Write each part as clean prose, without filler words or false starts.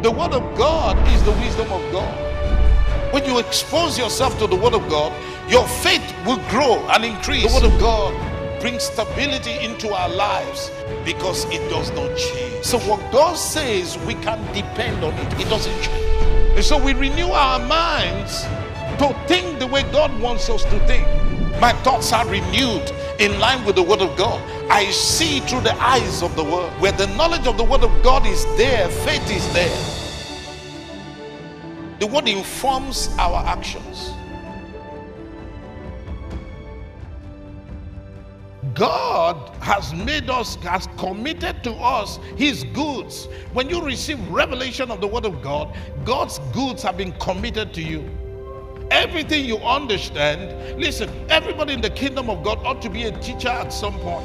The Word of God is the wisdom of God. When you expose yourself to the Word of God, your faith will grow and increase. The Word of God brings stability into our lives because it does not change. So what God says, we can depend on it. It doesn't change. And so we renew our minds to think the way God wants us to think. My thoughts are renewed in line with the Word of God. I see through the eyes of the Word. Where the knowledge of the Word of God is there, faith is there. The Word informs our actions. God has made us, has committed to us His goods. When you receive revelation of the Word of God, God's goods have been committed to you. Everything you understand, listen, everybody in the kingdom of God ought to be a teacher at some point.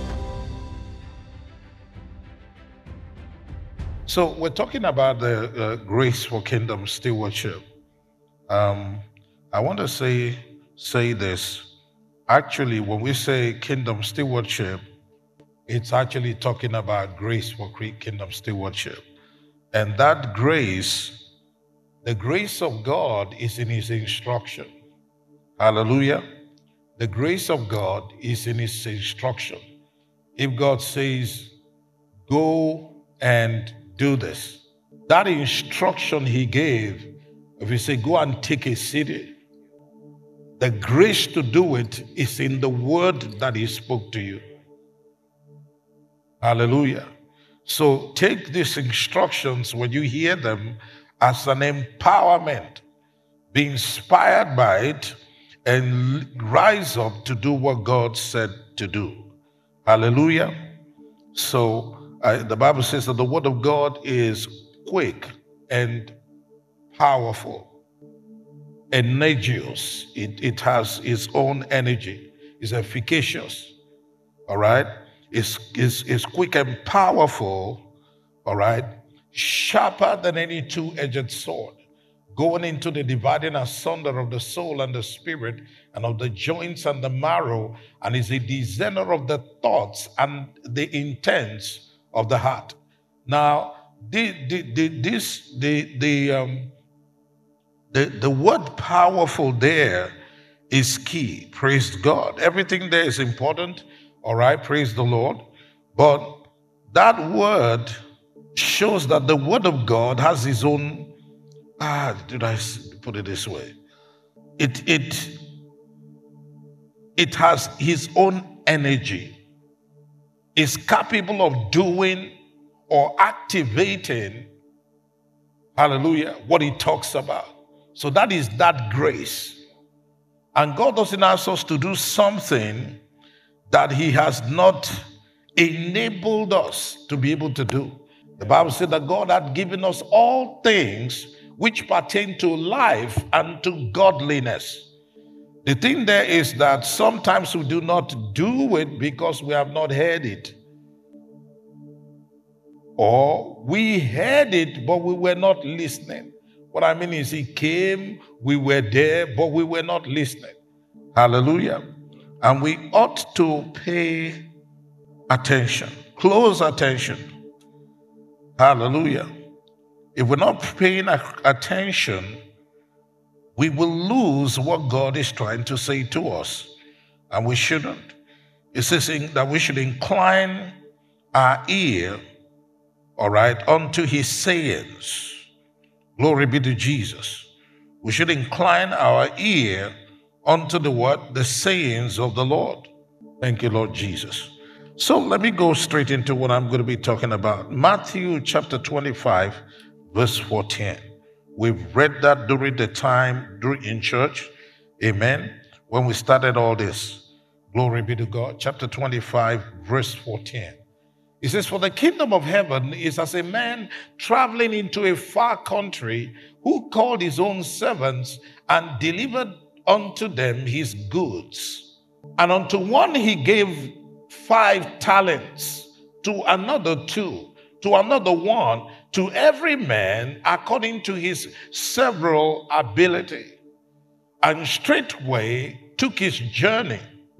So we're talking about the grace for kingdom stewardship. I want to say this. Actually, when we say kingdom stewardship, it's actually talking about grace for kingdom stewardship. And that grace, the grace of God is in His instruction. Hallelujah. The grace of God is in His instruction. If God says, go and do this, that instruction He gave, if He say, go and take a city, the grace to do it is in the word that He spoke to you. Hallelujah. So take these instructions when you hear them as an empowerment. Be inspired by it and rise up to do what God said to do. Hallelujah. So the Bible says that the word of God is quick and powerful. Energious. It has its own energy. It's efficacious. All right. It's quick and powerful. All right. Sharper than any two-edged sword, going into the dividing asunder of the soul and the spirit and of the joints and the marrow, and is a discerner of the thoughts and the intents of the heart. Now, the word powerful there is key. Praise God. Everything there is important. All right. Praise the Lord. But that word shows that the word of God has its own, did I put it this way? It has his own energy. It's capable of doing or activating, hallelujah, what it talks about. So that is that grace. And God doesn't ask us to do something that He has not enabled us to be able to do. The Bible said that God had given us all things which pertain to life and to godliness. The thing there is that sometimes we do not do it because we have not heard it. Or we heard it, but we were not listening. What I mean is He came, we were there, but we were not listening. Hallelujah. And we ought to pay attention, close attention. Hallelujah. If we're not paying attention, we will lose what God is trying to say to us. And we shouldn't. It says that we should incline our ear, all right, unto His sayings. Glory be to Jesus. We should incline our ear unto the what? The sayings of the Lord. Thank you, Lord Jesus. So let me go straight into what I'm going to be talking about. Matthew chapter 25, verse 14. We've read that during the time in church. Amen. When we started all this. Glory be to God. Chapter 25, verse 14. It says, for the kingdom of heaven is as a man traveling into a far country, who called his own servants and delivered unto them his goods. And unto one he gave 5 talents, to another 2, to another 1, to every man according to his several ability. And straightway took his journey.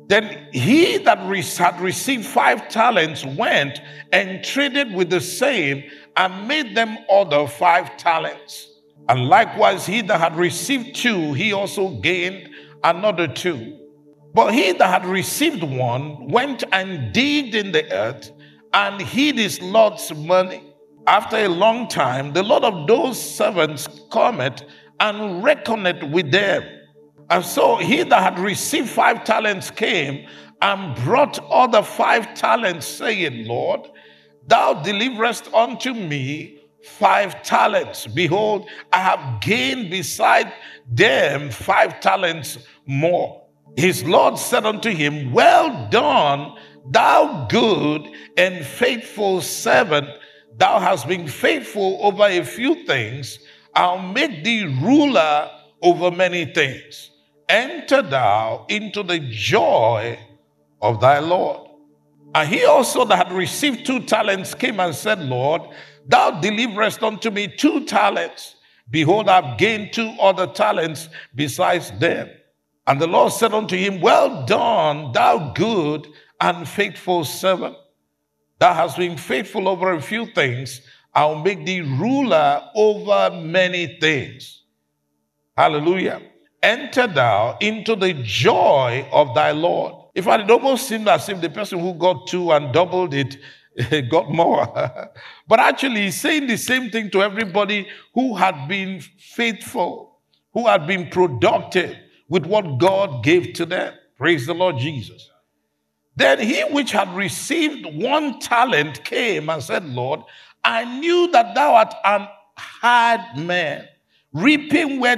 Then he that had received 5 talents went and traded with the same and made them other 5 talents. And likewise he that had received 2, he also gained another 2. But he that had received 1 went and digged in the earth and hid his Lord's money. After a long time, the Lord of those servants cometh and reckoneth with them. And so he that had received 5 talents came and brought other 5 talents, saying, Lord, thou deliverest unto me 5 talents. Behold, I have gained beside them 5 talents more. His Lord said unto him, Well done, thou good and faithful servant. Thou hast been faithful over a few things. I'll make thee ruler over many things. Enter thou into the joy of thy Lord. And he also that had received 2 talents came and said, Lord, thou deliverest unto me 2 talents. Behold, I have gained 2 other talents besides them. And the Lord said unto him, Well done, thou good and faithful servant. Thou hast been faithful over a few things. I'll make thee ruler over many things. Hallelujah. Enter thou into the joy of thy Lord. If it almost seemed as if the person who got 2 and doubled it got more. But actually, he's saying the same thing to everybody who had been faithful, who had been productive with what God gave to them. Praise the Lord Jesus. Then he which had received 1 talent came and said, Lord, I knew that thou art an hard man, reaping where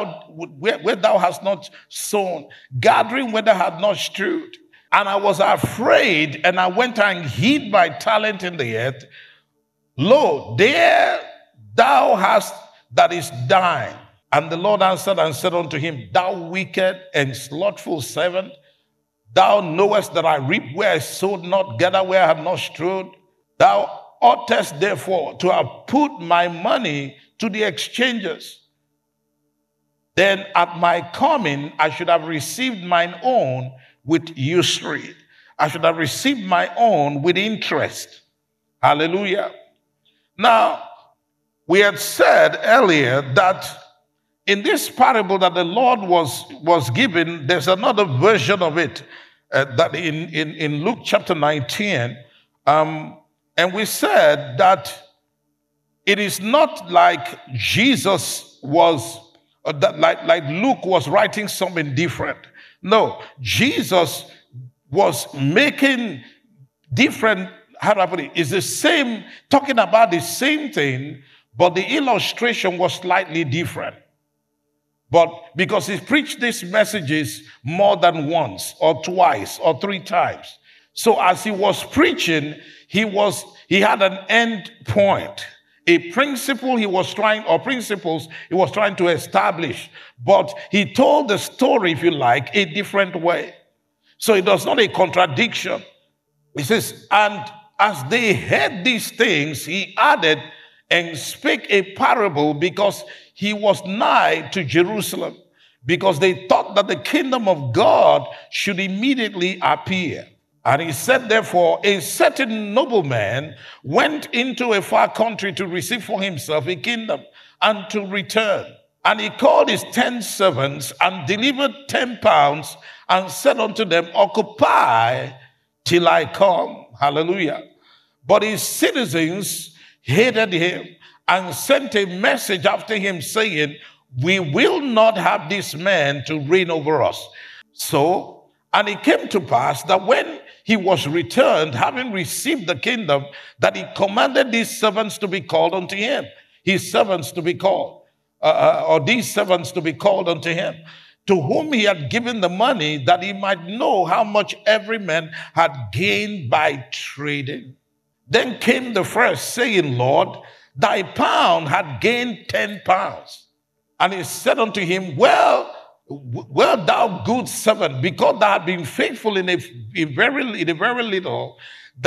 thou hast not sown, gathering where thou hast not strewed. And I was afraid, and I went and hid my talent in the earth. Lo, there thou hast that is thine. And the Lord answered and said unto him, Thou wicked and slothful servant, thou knowest that I reap where I sowed not, gather where I have not strewed. Thou oughtest therefore to have put my money to the exchangers. Then at my coming I should have received mine own with usury. I should have received my own with interest. Hallelujah. Now, we had said earlier that in this parable that the Lord was given, there's another version of it that in Luke chapter 19. And we said that it is not like Jesus was, like Luke was writing something different. No, Jesus was making different, how do I put it? It's the same, talking about the same thing, but the illustration was slightly different. But because he preached these messages more than once or twice or 3 times. So as he was preaching, he had an end point. A principle principles he was trying to establish. But he told the story, if you like, a different way. So it was not a contradiction. He says, and as they heard these things, he added and spake a parable because he was nigh to Jerusalem, because they thought that the kingdom of God should immediately appear. And he said, therefore, a certain nobleman went into a far country to receive for himself a kingdom and to return. And he called his 10 servants and delivered 10 pounds and said unto them, Occupy till I come. Hallelujah. But his citizens hated him and sent a message after him saying, We will not have this man to reign over us. So, and it came to pass that when he was returned, having received the kingdom, that he commanded these servants to be called unto him. His servants to be called, or these servants to be called unto him, to whom he had given the money, that he might know how much every man had gained by trading. Then came the first, saying, Lord, thy pound had gained 10 pounds. And he said unto him, Well, thou good servant, because thou hast been faithful in a very little,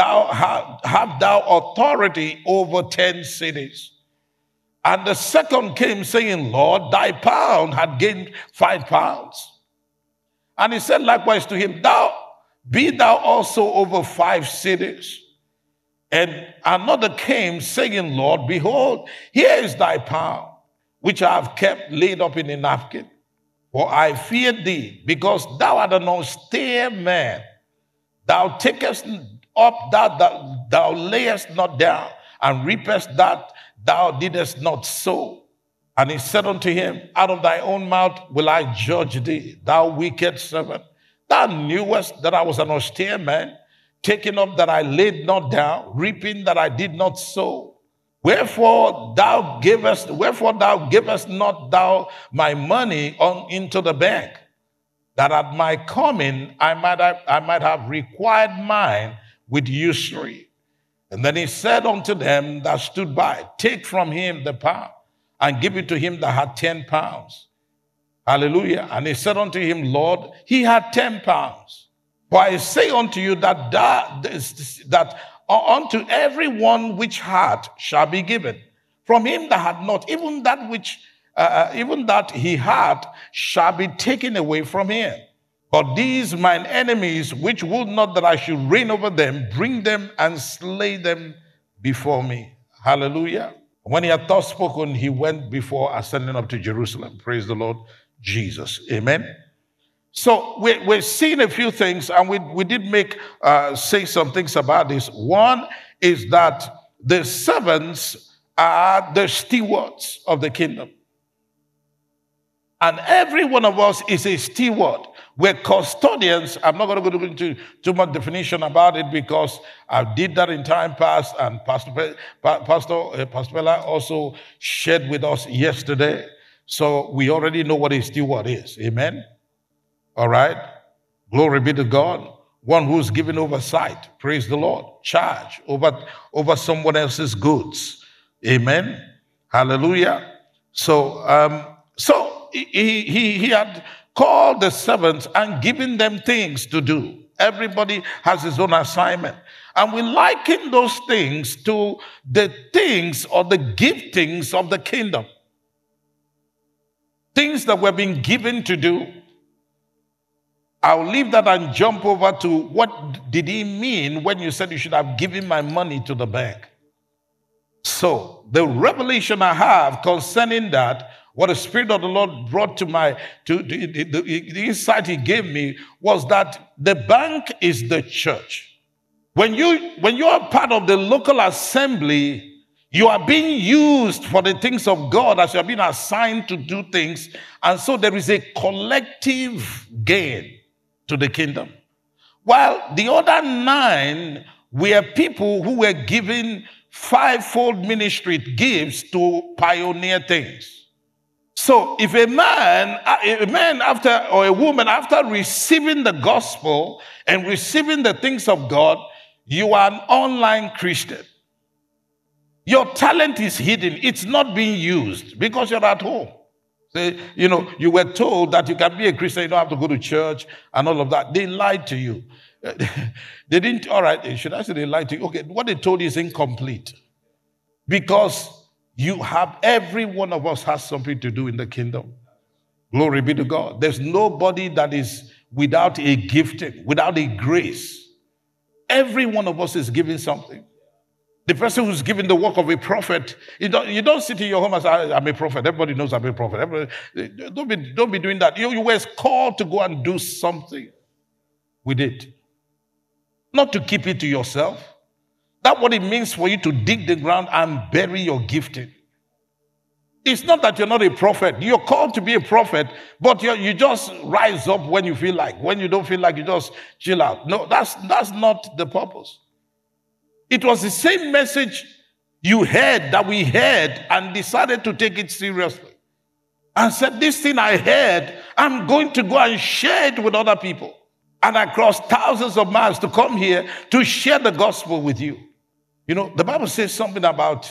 have thou authority over 10 cities. And the second came, saying, Lord, thy pound had gained 5 pounds. And he said likewise to him, Thou Be thou also over 5 cities. And another came, saying, Lord, behold, here is thy pound, which I have kept laid up in a napkin. For I feared thee, because thou art an austere man. Thou takest up that thou layest not down, and reapest that thou didst not sow. And he said unto him, out of thy own mouth will I judge thee, thou wicked servant. Thou knewest that I was an austere man, taking up that I laid not down, reaping that I did not sow. Wherefore thou givest not thou my money into the bank, that at my coming I might have required mine with usury. And then he said unto them that stood by, take from him the pound, and give it to him that had 10 pounds. Hallelujah. And he said unto him, Lord, he had 10 pounds. For I say unto you that unto everyone which had shall be given. From him that had not, even that he had shall be taken away from him. But these mine enemies, which would not that I should reign over them, bring them and slay them before me. Hallelujah. When he had thus spoken, he went before, ascending up to Jerusalem. Praise the Lord Jesus. Amen. So we're seeing a few things, and we did say some things about this. One is that the servants are the stewards of the kingdom. And every one of us is a steward. We're custodians. I'm not going to go into too much definition about it, because I did that in time past, and Pastor Bella also shared with us yesterday. So we already know what a steward is. Amen? All right? Glory be to God. One who's given oversight. Praise the Lord. Charge over someone else's goods. Amen? Hallelujah. So he had called the servants and given them things to do. Everybody has his own assignment. And we liken those things to the things or the giftings of the kingdom. Things that we're being given to do. I'll leave that and jump over to what did he mean when you said you should have given my money to the bank. So the revelation I have concerning that, what the Spirit of the Lord brought to the insight he gave me, was that the bank is the church. When you are part of the local assembly, you are being used for the things of God as you are being assigned to do things. And so there is a collective gain to the kingdom. While the other 9 were people who were given 5-fold ministry gifts to pioneer things. So if a man after, or a woman after receiving the gospel and receiving the things of God, you are an online Christian. Your talent is hidden. It's not being used because you're at home. So, you were told that you can be a Christian, you don't have to go to church and all of that. They lied to you. They didn't, all right, should I say they lied to you? Okay, what they told you is incomplete. Because every one of us has something to do in the kingdom. Glory be to God. There's nobody that is without a gifting, without a grace. Every one of us is giving something. The person who's given the work of a prophet, you don't sit in your home and say, I'm a prophet. Everybody knows I'm a prophet. Don't be doing that. You were called to go and do something with it. Not to keep it to yourself. That's what it means for you to dig the ground and bury your gifting. It's not that you're not a prophet. You're called to be a prophet, but you just rise up when you feel like. When you don't feel like, you just chill out. No, that's not the purpose. It was the same message you heard that we heard and decided to take it seriously. And said, this thing I heard, I'm going to go and share it with other people. And I crossed thousands of miles to come here to share the gospel with you. The Bible says something about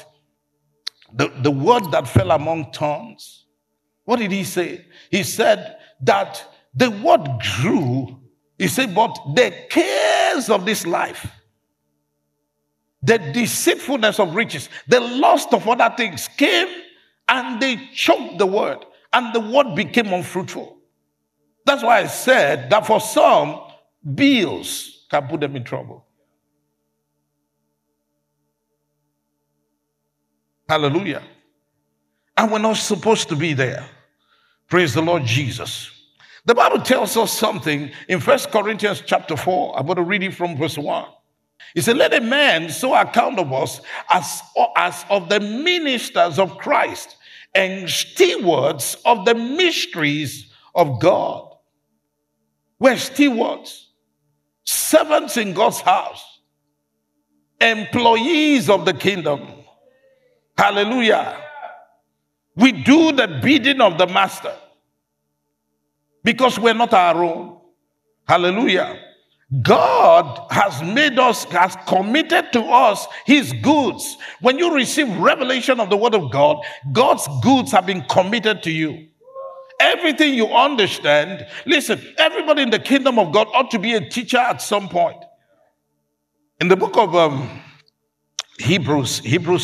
the word that fell among thorns. What did he say? He said that the word grew. He said, but the cares of this life, the deceitfulness of riches, the lust of other things came and they choked the word, and the word became unfruitful. That's why I said that for some, Bills can put them in trouble. Hallelujah. And we're not supposed to be there. Praise the Lord Jesus. The Bible tells us something in 1 Corinthians chapter 4. I'm going to read it from verse 1. It said, let a man so account of us as of the ministers of Christ and stewards of the mysteries of God. We're stewards, servants in God's house, employees of the kingdom. Hallelujah. We do the bidding of the master because we're not our own. Hallelujah. God has made us, has committed to us his goods. When you receive revelation of the word of God, God's goods have been committed to you. Everything you understand, listen, everybody in the kingdom of God ought to be a teacher at some point. In the book of Hebrews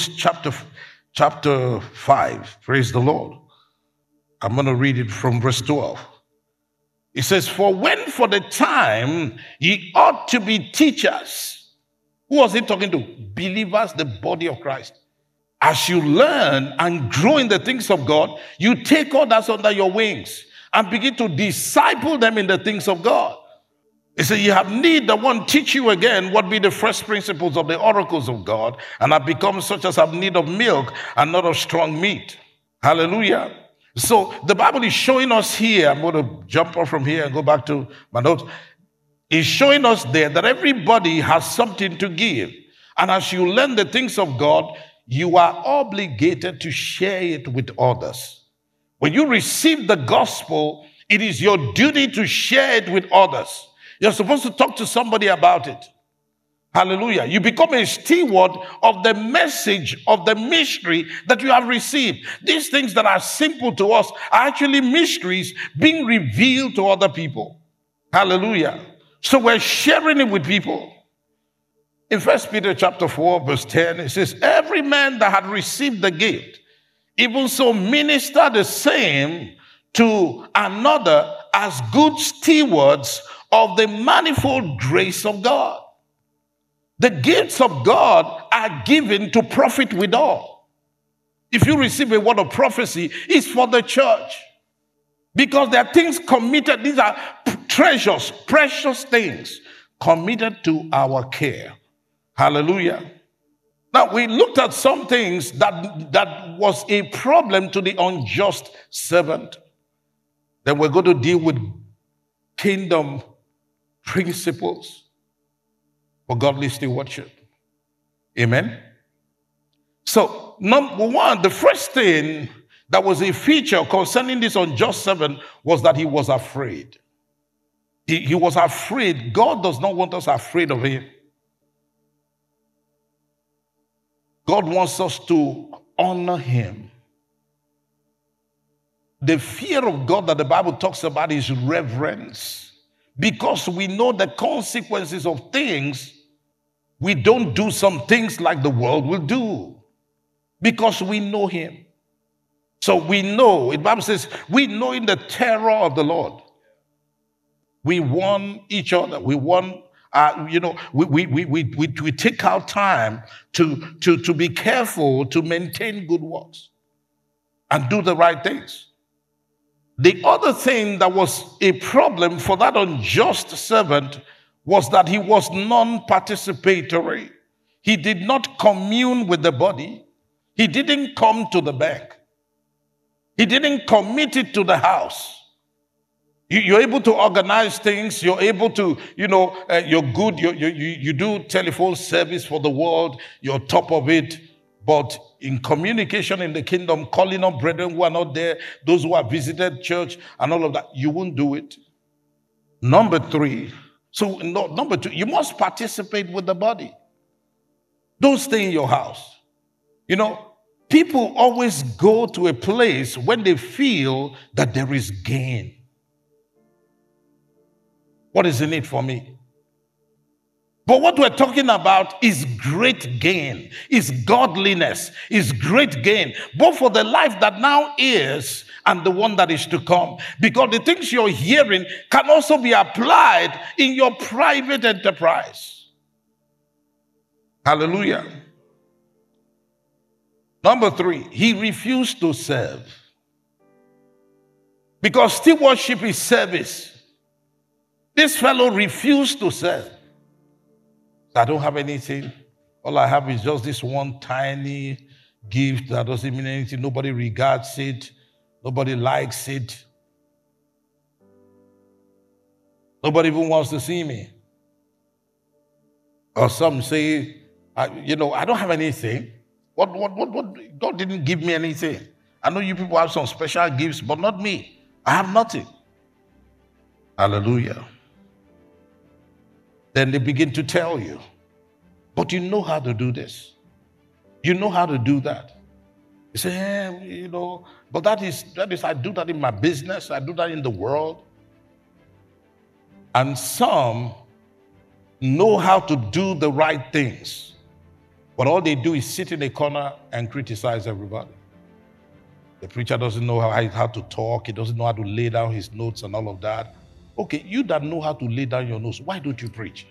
chapter 5, praise the Lord. I'm going to read it from verse 12. It says, for when for the time ye ought to be teachers. Who was he talking to? Believers, the body of Christ. As you learn and grow in the things of God, you take others under your wings and begin to disciple them in the things of God. He said, you have need that one teach you again what be the first principles of the oracles of God, and have become such as have need of milk and not of strong meat. Hallelujah. So the Bible is showing us here, I'm going to jump off from here and go back to my notes. It's showing us there that everybody has something to give. And as you learn the things of God, you are obligated to share it with others. When you receive the gospel, it is your duty to share it with others. You're supposed to talk to somebody about it. Hallelujah. You become a steward of the message of the mystery that you have received. These things that are simple to us are actually mysteries being revealed to other people. Hallelujah. So we're sharing it with people. In 1 Peter chapter 4, verse 10, it says, every man that had received the gift, even so minister the same to another as good stewards of the manifold grace of God. The gifts of God are given to profit withal. If you receive a word of prophecy, it's for the church. Because there are things committed, these are treasures, precious things committed to our care. Hallelujah. Now, we looked at some things that was a problem to the unjust servant. Then we're going to deal with kingdom principles for godly stewardship. Amen. So, number one, the first thing that was a feature concerning this unjust servant was that he was afraid. He was afraid. God does not want us afraid of him. God wants us to honor him. The fear of God that the Bible talks about is reverence. Because we know the consequences of things, we don't do some things like the world will do. Because we know him. So we know, the Bible says, we know in the terror of the Lord. We warn each other. We warn, we take our time to be careful to maintain good works and do the right things. The other thing that was a problem for that unjust servant was that he was non-participatory. He did not commune with the body. He didn't come to the bank. He didn't commit it to the house. You're able to organize things. You're able to, you're good. You do telephone service for the world. You're top of it. But in communication in the kingdom, calling up brethren who are not there, those who have visited church and all of that, you won't do it. Number two, you must participate with the body. Don't stay in your house. People always go to a place when they feel that there is gain. What is in it for me? But what we're talking about is great gain, is godliness, is great gain, both for the life that now is and the one that is to come. Because the things you're hearing can also be applied in your private enterprise. Hallelujah. Number 3, he refused to serve. Because stewardship is service. This fellow refused to serve. I don't have anything. All I have is just this one tiny gift that doesn't mean anything. Nobody regards it. Nobody likes it. Nobody even wants to see me. Or some say, I don't have anything. What? God didn't give me anything. I know you people have some special gifts, but not me. I have nothing. Hallelujah. Then they begin to tell you, but you know how to do this. You know how to do that. You say, but that is, I do that in my business. I do that in the world. And some know how to do the right things, but all they do is sit in a corner and criticize everybody. The preacher doesn't know how to talk. He doesn't know how to lay down his notes and all of that. Okay, you that know how to lay down your notes, why don't you preach?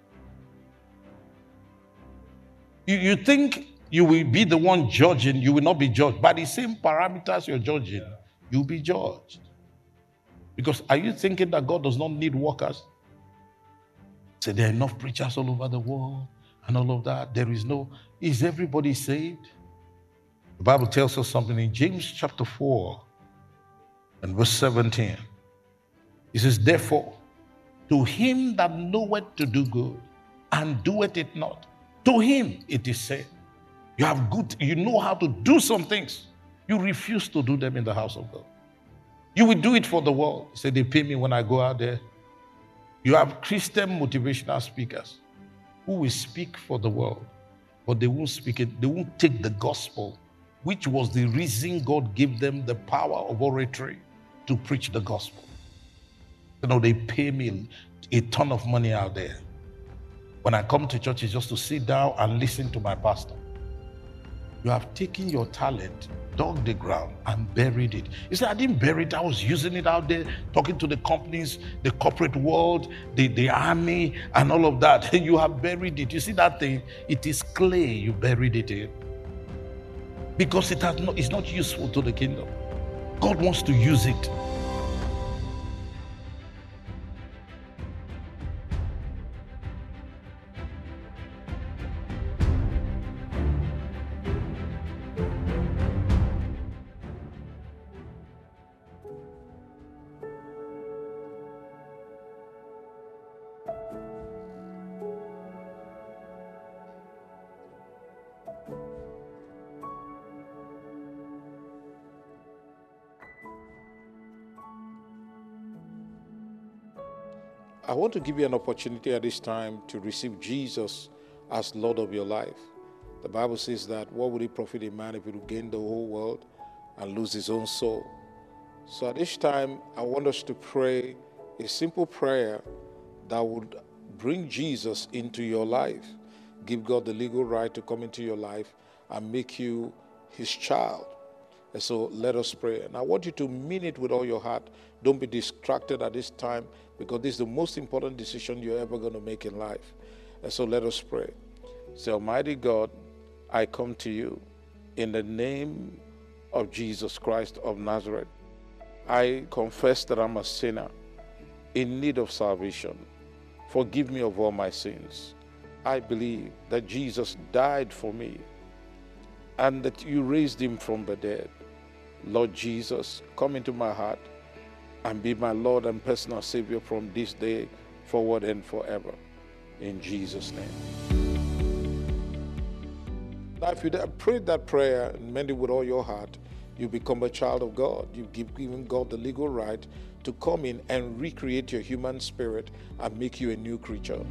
You think you will be the one judging, you will not be judged. By the same parameters you're judging, you'll be judged. Because are you thinking that God does not need workers? Say there are enough preachers all over the world and all of that. Is everybody saved? The Bible tells us something in James chapter 4 and verse 17. It says, therefore, to him that knoweth to do good and doeth it not, to him it is said, you know how to do some things. You refuse to do them in the house of God. You will do it for the world. He said, they pay me when I go out there. You have Christian motivational speakers who will speak for the world, but they won't speak it. They won't take the gospel, which was the reason God gave them the power of oratory to preach the gospel. They pay me a ton of money out there. When I come to church, it's just to sit down and listen to my pastor. You have taken your talent, dug the ground, and buried it. You say, I didn't bury it. I was using it out there, talking to the companies, the corporate world, the army, and all of that. You have buried it. You see that thing? It is clay you buried it in. Because it's not useful to the kingdom. God wants to use it. I want to give you an opportunity at this time to receive Jesus as Lord of your life. The Bible says that what would it profit a man if he would gain the whole world and lose his own soul? So at this time, I want us to pray a simple prayer that would bring Jesus into your life, give God the legal right to come into your life and make you his child. And so let us pray. And I want you to mean it with all your heart. Don't be distracted at this time, because this is the most important decision you're ever going to make in life. And so let us pray. Say, Almighty God, I come to you in the name of Jesus Christ of Nazareth. I confess that I'm a sinner in need of salvation. Forgive me of all my sins. I believe that Jesus died for me and that you raised him from the dead. Lord Jesus, come into my heart and be my Lord and personal Savior from this day forward and forever. In Jesus' name. Now, if you prayed that prayer and meant it with all your heart, you become a child of God. You've given God the legal right to come in and recreate your human spirit and make you a new creature.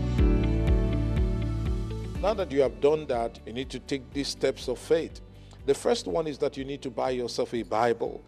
Now that you have done that, you need to take these steps of faith. The first one is that you need to buy yourself a Bible.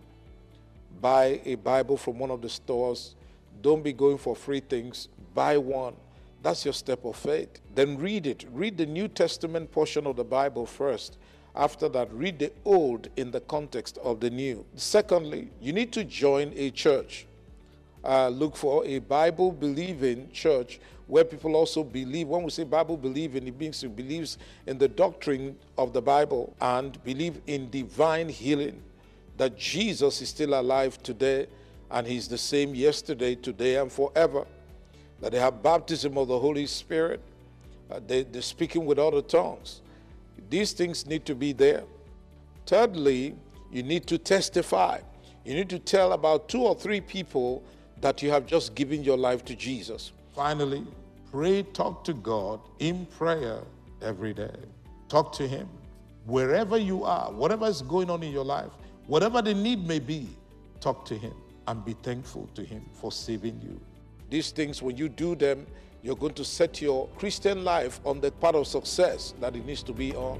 Buy a Bible from one of the stores. Don't be going for free things. Buy one That's your step of faith. Then read it. Read the New Testament portion of the Bible first. After that, read the Old in the context of the New. Secondly, you need to join a church. Look for a Bible-believing church where people also believe. When we say Bible-believing, it means it believes in the doctrine of the Bible and believe in divine healing, that Jesus is still alive today and he's the same yesterday, today, and forever. That they have baptism of the Holy Spirit, they're speaking with other tongues. These things need to be there. Thirdly, you need to testify. You need to tell about 2 or 3 people that you have just given your life to Jesus. Finally, pray, talk to God in prayer every day. Talk to him. Wherever you are, whatever is going on in your life, whatever the need may be, talk to him and be thankful to him for saving you. These things, when you do them, you're going to set your Christian life on the path of success that it needs to be on.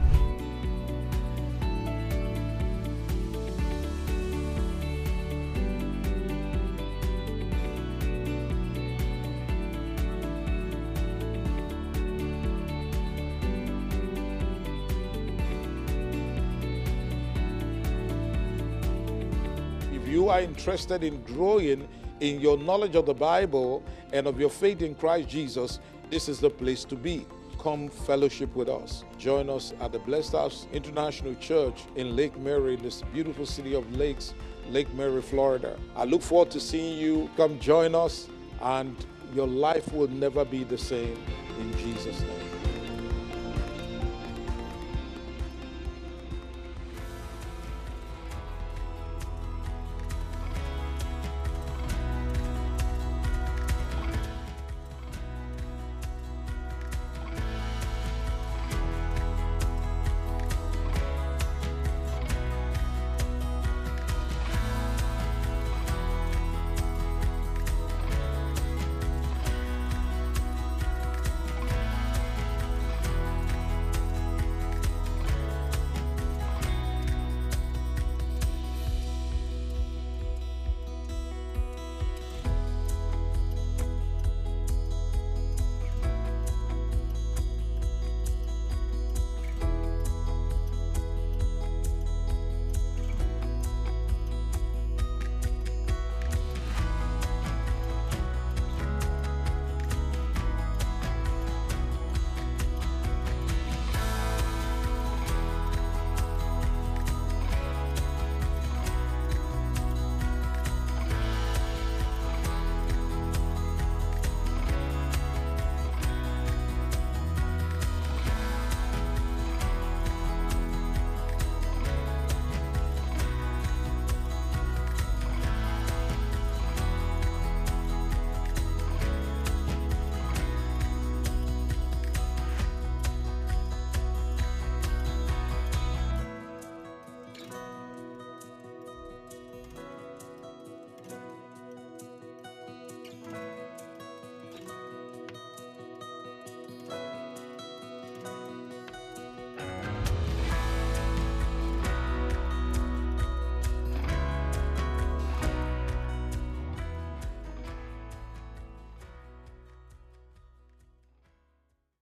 If you are interested in growing in your knowledge of the Bible and of your faith in Christ Jesus, this is the place to be. Come fellowship with us. Join us at the Blessed House International Church in Lake Mary, in this beautiful city of Lakes, Lake Mary, Florida. I look forward to seeing you. Come join us, and your life will never be the same, in Jesus' name.